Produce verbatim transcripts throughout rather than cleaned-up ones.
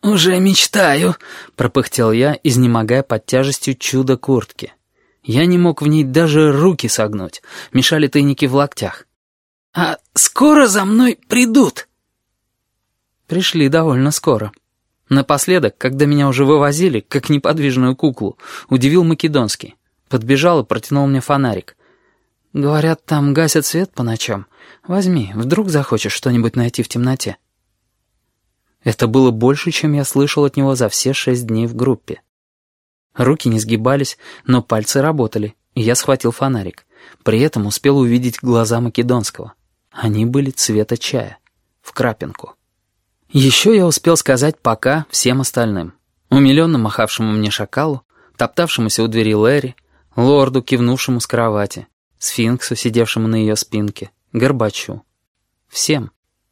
«Уже мечтаю», — пропыхтел я, изнемогая под тяжестью чудо-куртки. Я не мог в ней даже руки согнуть, мешали тайники в локтях. «А скоро за мной придут?» Пришли довольно скоро. Напоследок, когда меня уже вывозили, как неподвижную куклу, удивил Македонский. Подбежал и протянул мне фонарик. «Говорят, там гасят свет по ночам. Возьми, вдруг захочешь что-нибудь найти в темноте». Это было больше, чем я слышал от него за все шесть дней в группе. Руки не сгибались, но пальцы работали, и я схватил фонарик. При этом успел увидеть глаза Македонского. Они были цвета чая, в крапинку. Еще я успел сказать «пока» всем остальным. Умиленно махавшему мне шакалу, топтавшемуся у двери Лэри, лорду, кивнувшему с кровати, сфинксу, сидевшему на ее спинке, Горбачу. Всем.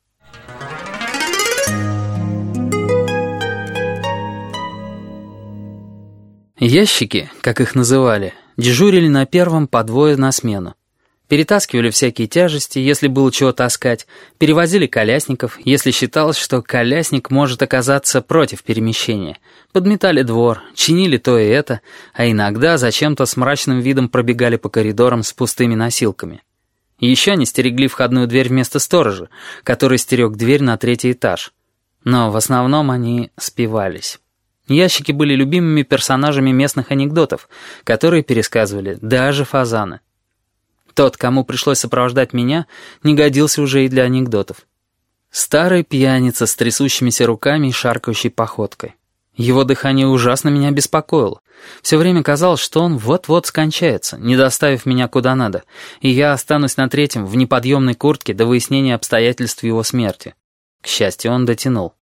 Ящики, как их называли, дежурили на первом по двое на смену. Перетаскивали всякие тяжести, если было чего таскать, перевозили колясников, если считалось, что колясник может оказаться против перемещения. Подметали двор, чинили то и это, а иногда зачем-то с мрачным видом пробегали по коридорам с пустыми носилками. Еще они стерегли входную дверь вместо сторожа, который стерег дверь на третий этаж. Но в основном они спивались. Ящики были любимыми персонажами местных анекдотов, которые пересказывали даже фазаны. Тот, кому пришлось сопровождать меня, не годился уже и для анекдотов. Старый пьяница с трясущимися руками и шаркающей походкой. Его дыхание ужасно меня беспокоило. Все время казалось, что он вот-вот скончается, не доставив меня куда надо, и я останусь на третьем в неподъемной куртке до выяснения обстоятельств его смерти. К счастью, он дотянул.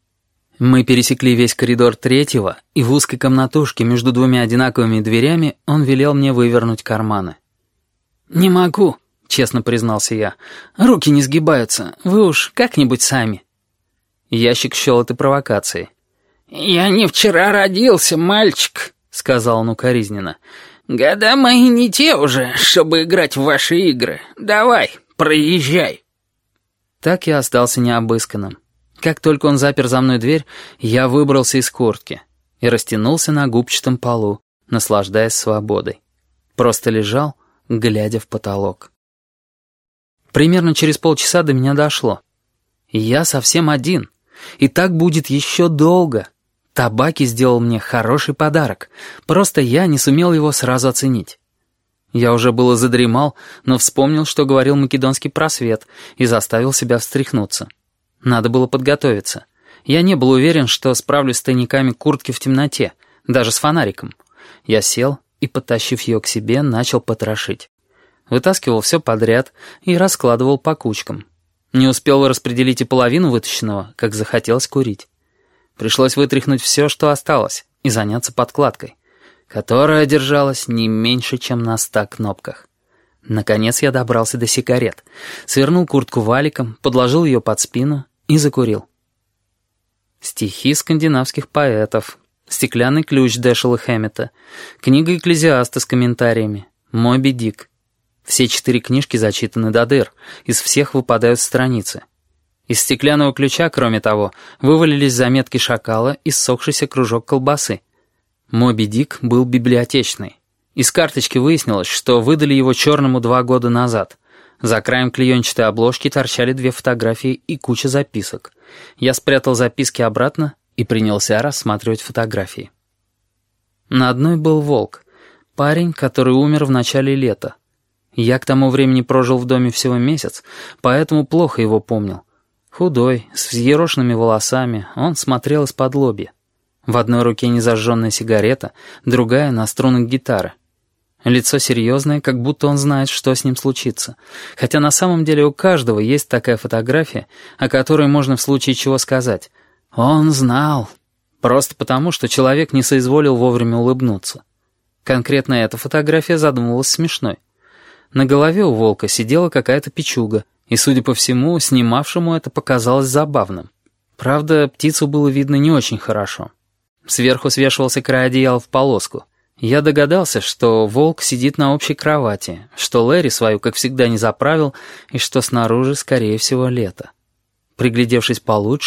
Мы пересекли весь коридор третьего, и в узкой комнатушке между двумя одинаковыми дверями он велел мне вывернуть карманы. «Не могу», — честно признался я. «Руки не сгибаются, вы уж как-нибудь сами». Ящик счел это провокацией. «Я не вчера родился, мальчик», — сказал он укоризненно. «Года мои не те уже, чтобы играть в ваши игры. Давай, проезжай». Так я остался необысканным. Как только он запер за мной дверь, я выбрался из куртки и растянулся на губчатом полу, наслаждаясь свободой. Просто лежал, глядя в потолок. Примерно через полчаса до меня дошло. Я совсем один, и так будет еще долго. Табаки сделал мне хороший подарок, просто я не сумел его сразу оценить. Я уже было задремал, но вспомнил, что говорил Македонский про свет, и заставил себя встряхнуться. Надо было подготовиться. Я не был уверен, что справлюсь с тайниками куртки в темноте, даже с фонариком. Я сел и, подтащив ее к себе, начал потрошить. Вытаскивал все подряд и раскладывал по кучкам. Не успел распределить и половину вытащенного, как захотелось курить. Пришлось вытряхнуть все, что осталось, и заняться подкладкой, которая держалась не меньше, чем на ста кнопках. Наконец я добрался до сигарет, свернул куртку валиком, подложил ее под спину и закурил. Стихи скандинавских поэтов, «Стеклянный ключ» Дэшела Хэммета, книга «Экклезиаста» с комментариями, «Моби Дик». Все четыре книжки зачитаны до дыр, из всех выпадают страницы. Из «Стеклянного ключа», кроме того, вывалились заметки шакала и ссохшийся кружок колбасы. «Моби Дик» был библиотечный. Из карточки выяснилось, что выдали его черному два года назад. За краем клеенчатой обложки торчали две фотографии и куча записок. Я спрятал записки обратно и принялся рассматривать фотографии. На одной был волк, парень, который умер в начале лета. Я к тому времени прожил в доме всего месяц, поэтому плохо его помнил. Худой, с взъерошенными волосами, он смотрел из-под лобья. В одной руке незажженная сигарета, другая на струнах гитары. Лицо серьезное, как будто он знает, что с ним случится. Хотя на самом деле у каждого есть такая фотография, о которой можно в случае чего сказать. Он знал. Просто потому, что человек не соизволил вовремя улыбнуться. Конкретно эта фотография задумывалась смешной. На голове у волка сидела какая-то печуга, и, судя по всему, снимавшему это показалось забавным. Правда, птицу было видно не очень хорошо. Сверху свешивался край одеяла в полоску. Я догадался, что волк сидит на общей кровати, что Лэри свою, как всегда, не заправил, и что снаружи, скорее всего, лето. Приглядевшись получше,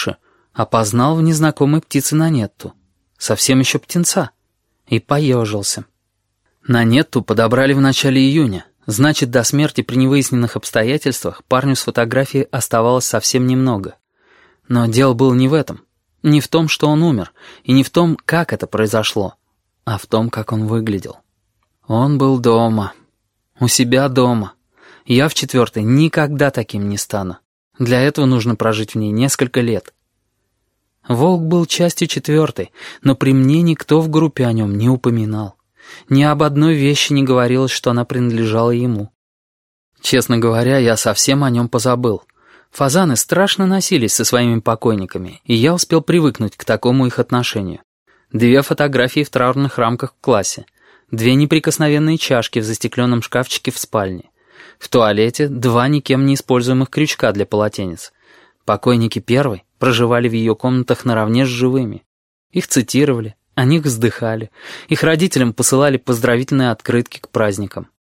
Опознал в незнакомой птице Нанетту, совсем еще птенца, и поежился. Нанетту подобрали в начале июня, значит, до смерти при невыясненных обстоятельствах парню с фотографией оставалось совсем немного. Но дело было не в этом, не в том, что он умер, и не в том, как это произошло, а в том, как он выглядел. Он был дома, у себя дома. Я в четвертой никогда таким не стану. Для этого нужно прожить в ней несколько лет. Волк был частью четвертой, но при мне никто в группе о нем не упоминал. Ни об одной вещи не говорилось, что она принадлежала ему. Честно говоря, я совсем о нем позабыл. Фазаны страшно носились со своими покойниками, и я успел привыкнуть к такому их отношению. Две фотографии в траурных рамках в классе, две неприкосновенные чашки в застекленном шкафчике в спальне. В туалете два никем не используемых крючка для полотенец. Покойники первой проживали в ее комнатах наравне с живыми. Их цитировали, о них вздыхали, их родителям посылали поздравительные открытки к праздникам.